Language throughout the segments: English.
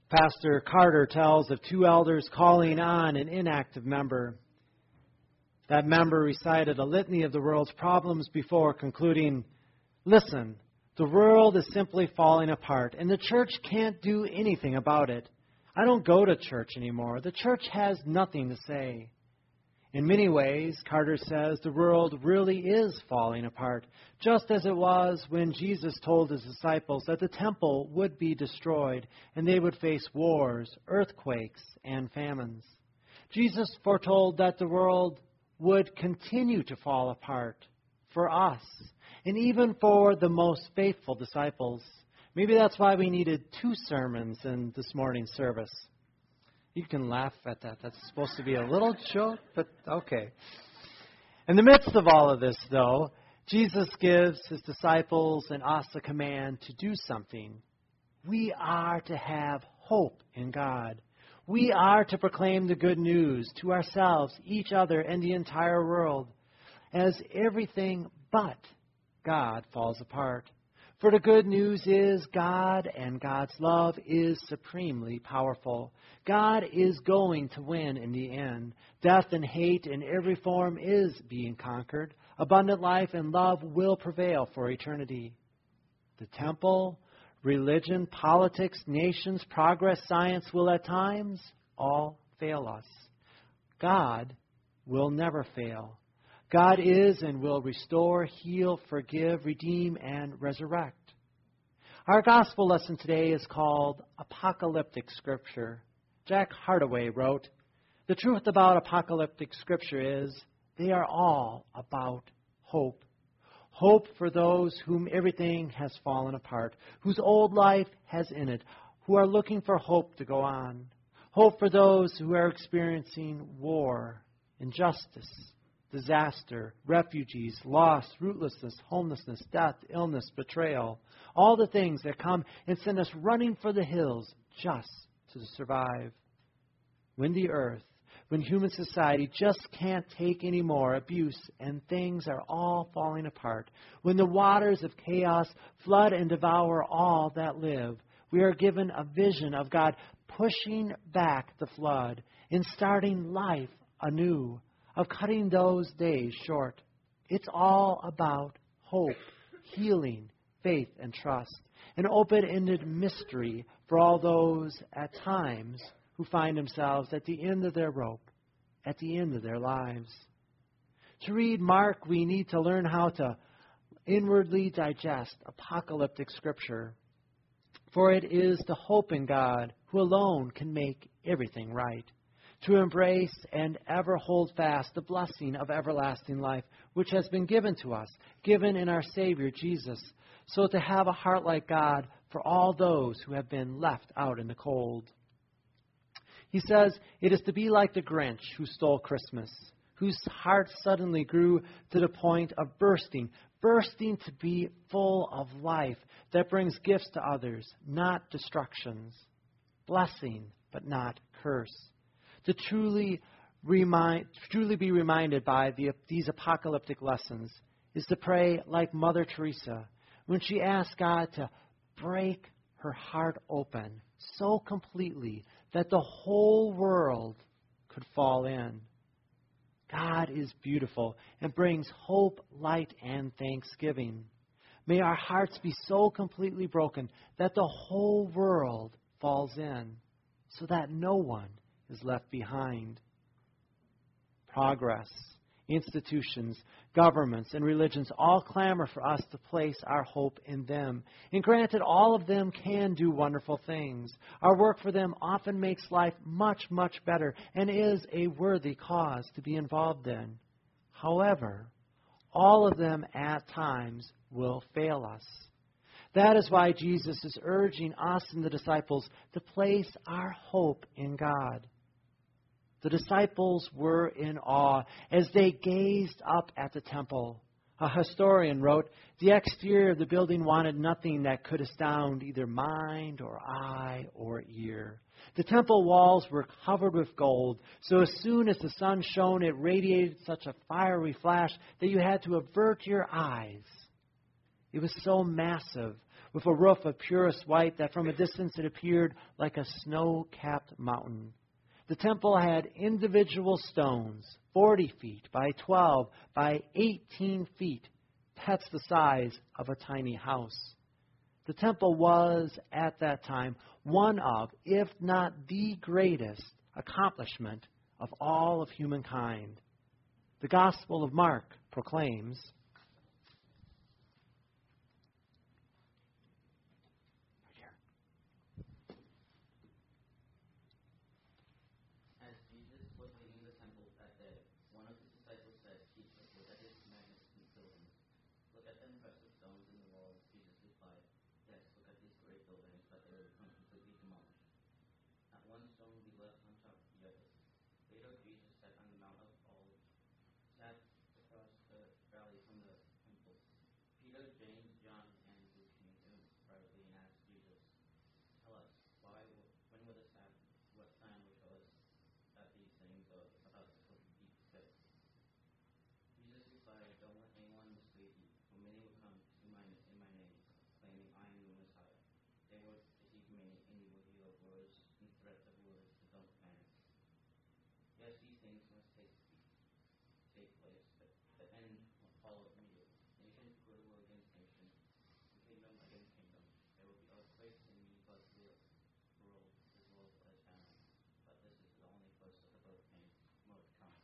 Pastor Carter tells of two elders calling on an inactive member. That member recited a litany of the world's problems before concluding, "Listen, the world is simply falling apart, and the church can't do anything about it. I don't go to church anymore. The church has nothing to say." In many ways, Carter says, the world really is falling apart, just as it was when Jesus told his disciples that the temple would be destroyed and they would face wars, earthquakes, and famines. Jesus foretold that the world would continue to fall apart for us and even for the most faithful disciples. Maybe that's why we needed 2 sermons in this morning's service. You can laugh at that. That's supposed to be a little joke, but okay. In the midst of all of this, though, Jesus gives his disciples and us a command to do something. We are to have hope in God. We are to proclaim the good news to ourselves, each other, and the entire world, as everything but God falls apart. For the good news is God and God's love is supremely powerful. God is going to win in the end. Death and hate in every form is being conquered. Abundant life and love will prevail for eternity. The temple, religion, politics, nations, progress, science will at times all fail us. God will never fail. God is and will restore, heal, forgive, redeem, and resurrect. Our gospel lesson today is called Apocalyptic Scripture. Jack Hardaway wrote, "The truth about apocalyptic Scripture is they are all about hope. Hope for those whom everything has fallen apart, whose old life has ended, who are looking for hope to go on. Hope for those who are experiencing war, injustice, disaster, refugees, loss, rootlessness, homelessness, death, illness, betrayal, all the things that come and send us running for the hills just to survive. When the earth, when human society just can't take any more abuse and things are all falling apart, when the waters of chaos flood and devour all that live, we are given a vision of God pushing back the flood and starting life anew, of cutting those days short. It's all about hope, healing, faith, and trust, an open-ended mystery for all those at times who find themselves at the end of their rope, at the end of their lives. To read Mark, we need to learn how to inwardly digest apocalyptic Scripture, for it is the hope in God who alone can make everything right. To embrace and ever hold fast the blessing of everlasting life, which has been given to us, given in our Savior Jesus, so to have a heart like God for all those who have been left out in the cold. He says it is to be like the Grinch who stole Christmas, whose heart suddenly grew to the point of bursting to be full of life that brings gifts to others, not destructions, blessing but not curse. To truly be reminded by these apocalyptic lessons is to pray like Mother Teresa when she asked God to break her heart open so completely that the whole world could fall in. God is beautiful and brings hope, light, and thanksgiving. May our hearts be so completely broken that the whole world falls in, so that no one is left behind. Progress, institutions, governments, and religions all clamor for us to place our hope in them. And granted, all of them can do wonderful things. Our work for them often makes life much, much better and is a worthy cause to be involved in. However, all of them at times will fail us. That is why Jesus is urging us and the disciples to place our hope in God. The disciples were in awe as they gazed up at the temple. A historian wrote, "The exterior of the building wanted nothing that could astound either mind or eye or ear. The temple walls were covered with gold, so as soon as the sun shone, it radiated such a fiery flash that you had to avert your eyes. It was so massive, with a roof of purest white that from a distance it appeared like a snow-capped mountain. The temple had individual stones, 40 feet by 12 by 18 feet. That's the size of a tiny house. The temple was, at that time, one of, if not the greatest, accomplishment of all of humankind. The Gospel of Mark proclaims, As Jesus was leaving the temple that day, one of his disciples said, "Teacher, look at these magnificent buildings. Look at the impressive stones in the walls." Jesus replied, "Yes, look at these great buildings, but they will become completely demolished. Not one stone will be left on top of the other." Later, Jesus sat on the Mount of Olives, sat across the valley from the temple. Peter, James, John, and Luke came to him privately and asked Jesus, "Tell us, when will this happen? What sign will show us that these things are about to be fulfilled?" Jesus replied, "Don't let anyone mislead you, for many will come in my name, claiming I am the Messiah. They will deceive many, and you will hear of wars and threats of wars, but don't panic. Yes, these things must take place, but the end will follow immediately. Nation will war against nation, and kingdom against kingdom. There will be earthquakes in many parts of the world as well as famine. But this is the only first of the birth pains, more to come."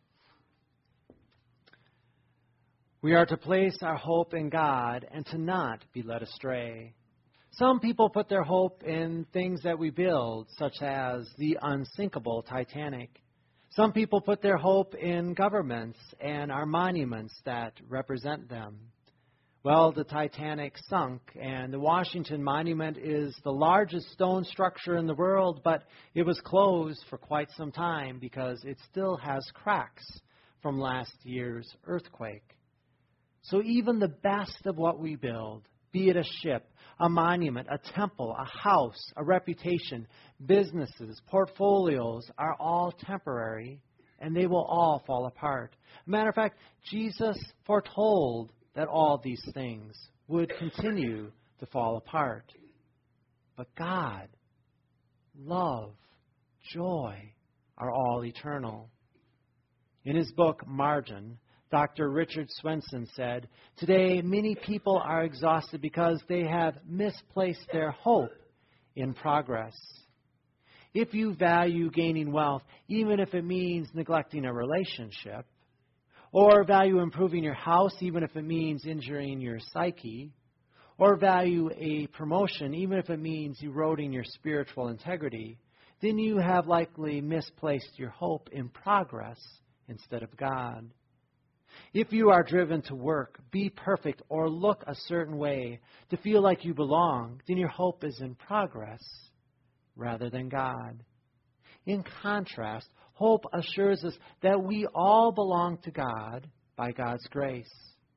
we are to place our hope in God and to not be led astray. Some people put their hope in things that we build, such as the unsinkable Titanic. Some people put their hope in governments and our monuments that represent them. Well, the Titanic sunk, and the Washington Monument is the largest stone structure in the world, but it was closed for quite some time because it still has cracks from last year's earthquake. So even the best of what we build, be it a ship, a monument, a temple, a house, a reputation, businesses, portfolios, are all temporary, and they will all fall apart. Matter of fact, Jesus foretold that all these things would continue to fall apart. But God, love, joy are all eternal. In his book, Margin, Dr. Richard Swenson said, "Today, many people are exhausted because they have misplaced their hope in progress. If you value gaining wealth, even if it means neglecting a relationship, or value improving your house, even if it means injuring your psyche, or value a promotion, even if it means eroding your spiritual integrity, then you have likely misplaced your hope in progress instead of God. If you are driven to work, be perfect, or look a certain way to feel like you belong, then your hope is in progress rather than God. In contrast, hope assures us that we all belong to God by God's grace.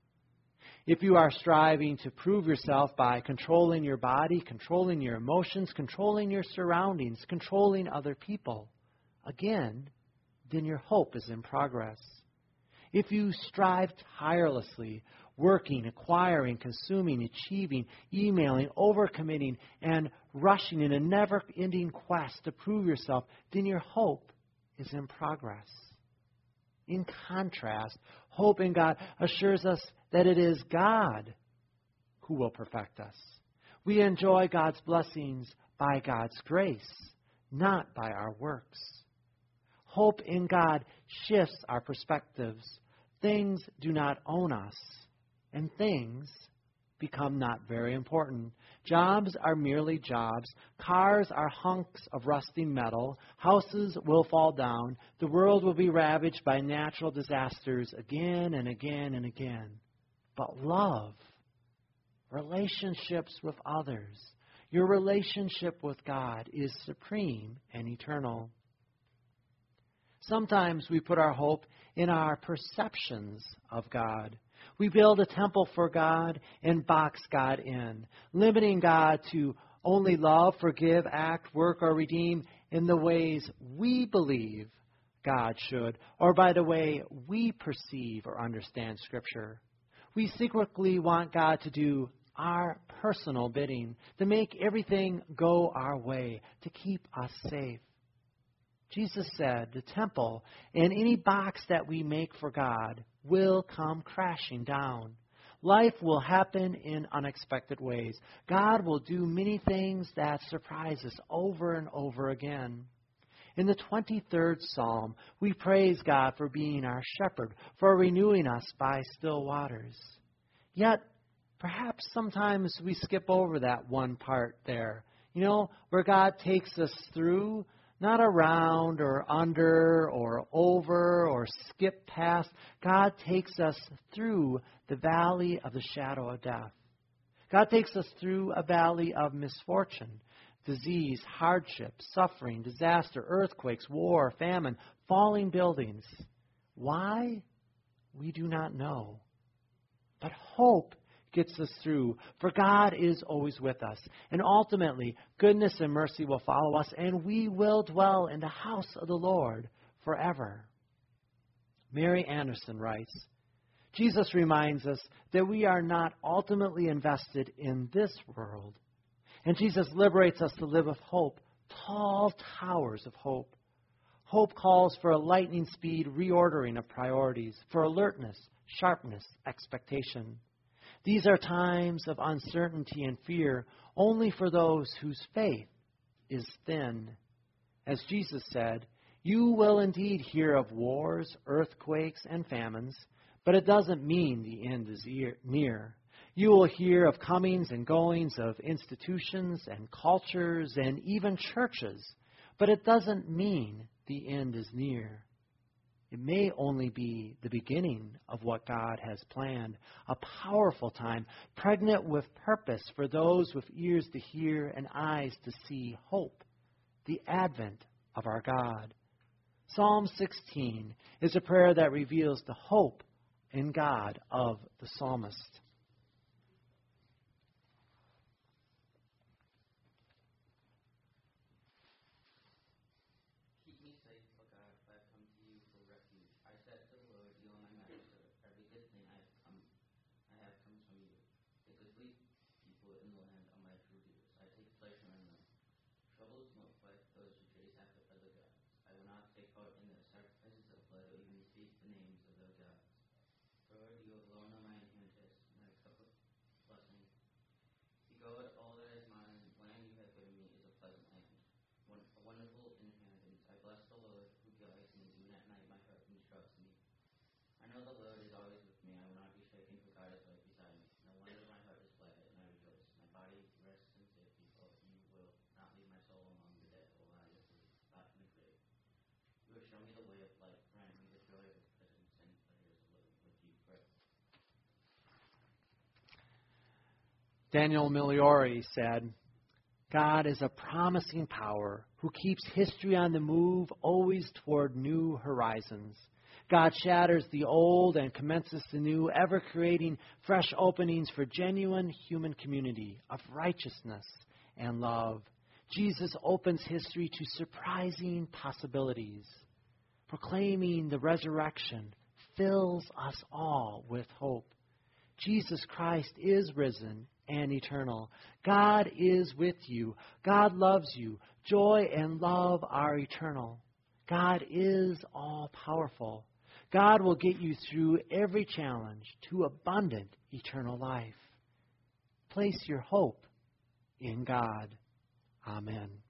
If you are striving to prove yourself by controlling your body, controlling your emotions, controlling your surroundings, controlling other people, again, then your hope is in progress. If you strive tirelessly, working, acquiring, consuming, achieving, emailing, overcommitting, and rushing in a never-ending quest to prove yourself, then your hope is in progress. In contrast, hope in God assures us that it is God who will perfect us. We enjoy God's blessings by God's grace, not by our works. Hope in God shifts our perspectives. Things do not own us, and things become not very important. Jobs are merely jobs. Cars are hunks of rusting metal. Houses will fall down. The world will be ravaged by natural disasters again and again and again. But love, relationships with others, your relationship with God is supreme and eternal. Sometimes we put our hope in our perceptions of God. We build a temple for God and box God in, limiting God to only love, forgive, act, work, or redeem in the ways we believe God should, or by the way we perceive or understand Scripture. We secretly want God to do our personal bidding, to make everything go our way, to keep us safe. Jesus said the temple and any box that we make for God will come crashing down. Life will happen in unexpected ways. God will do many things that surprise us over and over again. In the 23rd Psalm, we praise God for being our shepherd, for renewing us by still waters. Yet, perhaps sometimes we skip over that one part there, where God takes us through, not around or under or over or skip past. God takes us through the valley of the shadow of death. God takes us through a valley of misfortune, disease, hardship, suffering, disaster, earthquakes, war, famine, falling buildings. Why? We do not know. But hope gets us through, for God is always with us. And ultimately, goodness and mercy will follow us, and we will dwell in the house of the Lord forever. Mary Anderson writes, Jesus reminds us that we are not ultimately invested in this world. And Jesus liberates us to live with hope, tall towers of hope. Hope calls for a lightning speed reordering of priorities, for alertness, sharpness, expectation. These are times of uncertainty and fear only for those whose faith is thin. As Jesus said, you will indeed hear of wars, earthquakes, and famines, but it doesn't mean the end is near. You will hear of comings and goings of institutions and cultures and even churches, but it doesn't mean the end is near. It may only be the beginning of what God has planned, a powerful time, pregnant with purpose for those with ears to hear and eyes to see hope, the advent of our God. Psalm 16 is a prayer that reveals the hope in God of the psalmist. Keep me safe, O God, for I have come to you for refuge. I said to the Lord, you are my master. Every good thing I have come from you. The goodly people in the land are my true dears. I take pleasure in them. Troubles multiply those who chase after other gods. I will not take part in their sacrifices of blood or even speak the names of their gods. Lord, you alone are my inheritance, my cup of blessing. Behold, all that is mine, land you have given me is a pleasant land, a wonderful inheritance. I bless the Lord who guides me, even at night my heart instructs me. I know the Lord is always with me, I will not be shaken, for God is right beside me. No wonder my heart is glad, and I rejoice. My body rests in safety, for you will not leave my soul among the dead, or lie with me, rot in the grave. You will show me the way of life, grant me the joy of his presence, and pleasures of living with you forever. Daniel Migliore said, God is a promising power who keeps history on the move, always toward new horizons. God shatters the old and commences the new, ever creating fresh openings for genuine human community of righteousness and love. Jesus opens history to surprising possibilities. Proclaiming the resurrection fills us all with hope. Jesus Christ is risen and eternal. God is with you. God loves you. Joy and love are eternal. God is all-powerful. God will get you through every challenge to abundant eternal life. Place your hope in God. Amen.